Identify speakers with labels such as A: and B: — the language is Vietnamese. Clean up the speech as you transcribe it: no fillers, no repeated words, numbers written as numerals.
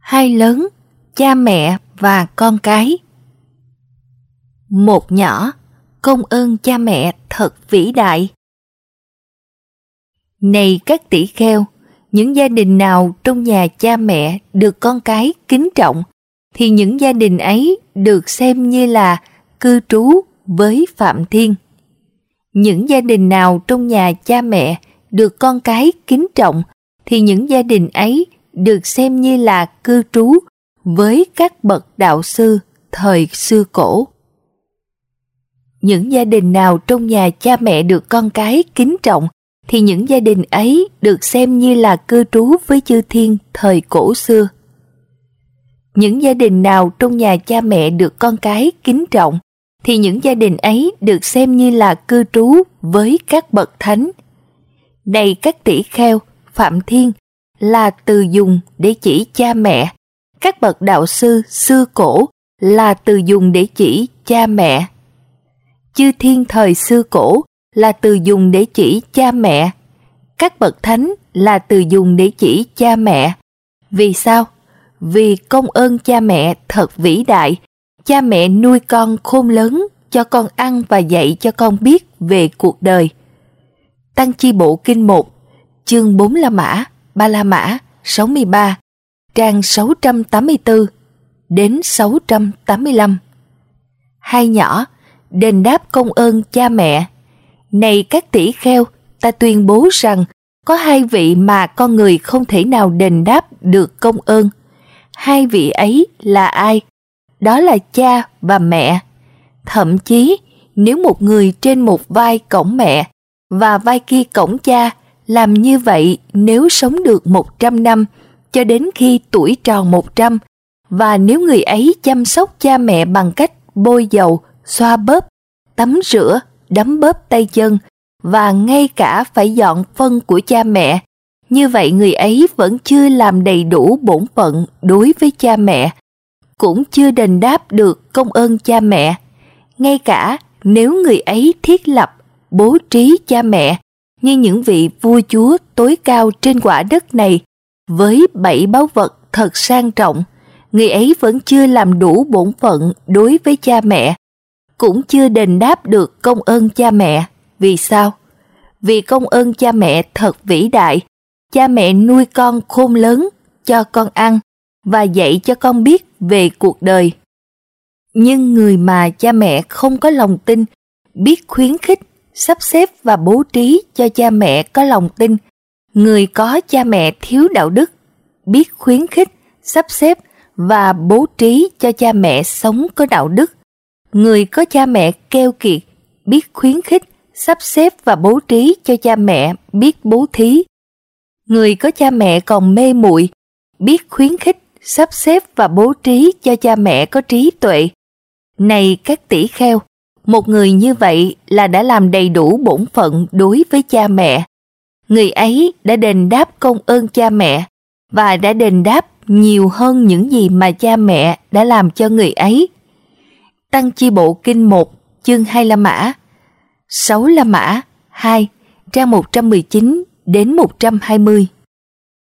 A: hai lớn, cha mẹ và con cái. Một nhỏ, công ơn cha mẹ thật vĩ đại. Này các tỷ kheo, những gia đình nào trong nhà cha mẹ được con cái kính trọng, thì những gia đình ấy được xem như là cư trú với Phạm Thiên. Những gia đình nào trong nhà cha mẹ được con cái kính trọng, thì những gia đình ấy được xem như là cư trú với các bậc đạo sư thời xưa cổ. Những gia đình nào trong nhà cha mẹ được con cái kính trọng, thì những gia đình ấy được xem như là cư trú với chư thiên thời cổ xưa. Những gia đình nào trong nhà cha mẹ được con cái kính trọng, thì những gia đình ấy được xem như là cư trú với các bậc thánh. Này các tỷ kheo, Phạm Thiên là từ dùng để chỉ cha mẹ, các bậc đạo sư xưa cổ là từ dùng để chỉ cha mẹ. Chư thiên thời xưa cổ là từ dùng để chỉ cha mẹ, các bậc thánh là từ dùng để chỉ cha mẹ. Vì sao? Vì công ơn cha mẹ thật vĩ đại. Cha mẹ nuôi con khôn lớn, cho con ăn và dạy cho con biết về cuộc đời. Tăng Chi Bộ Kinh 1, chương 4 La Mã, 3 La Mã, 63, trang 684 đến 685. Hai nhỏ, đền đáp công ơn cha mẹ. Này các tỷ kheo, ta tuyên bố rằng có hai vị mà con người không thể nào đền đáp được công ơn. Hai vị ấy là ai? Đó là cha và mẹ. Thậm chí, nếu một người trên một vai cõng mẹ và vai kia cõng cha, làm như vậy nếu sống được 100 năm cho đến khi tuổi tròn 100, và nếu người ấy chăm sóc cha mẹ bằng cách bôi dầu, xoa bóp, tắm rửa, đấm bóp tay chân và ngay cả phải dọn phân của cha mẹ, như vậy người ấy vẫn chưa làm đầy đủ bổn phận đối với cha mẹ, cũng chưa đền đáp được công ơn cha mẹ. Ngay cả nếu người ấy thiết lập, bố trí cha mẹ như những vị vua chúa tối cao trên quả đất này với 7 báu vật thật sang trọng, người ấy vẫn chưa làm đủ bổn phận đối với cha mẹ, cũng chưa đền đáp được công ơn cha mẹ. Vì sao? Vì công ơn cha mẹ thật vĩ đại. Cha mẹ nuôi con khôn lớn, cho con ăn và dạy cho con biết về cuộc đời. Nhưng người mà cha mẹ không có lòng tin, biết khuyến khích, sắp xếp và bố trí cho cha mẹ có lòng tin. Người có cha mẹ thiếu đạo đức, biết khuyến khích, sắp xếp và bố trí cho cha mẹ sống có đạo đức. Người có cha mẹ keo kiệt, biết khuyến khích, sắp xếp và bố trí cho cha mẹ biết bố thí. Người có cha mẹ còn mê muội, biết khuyến khích, sắp xếp và bố trí cho cha mẹ có trí tuệ. Này các tỷ kheo, một người như vậy là đã làm đầy đủ bổn phận đối với cha mẹ. Người ấy đã đền đáp công ơn cha mẹ và đã đền đáp nhiều hơn những gì mà cha mẹ đã làm cho người ấy. Tăng Chi Bộ Kinh 1, chương 2 La Mã, 6 La Mã, 2, trang 119 đến 120.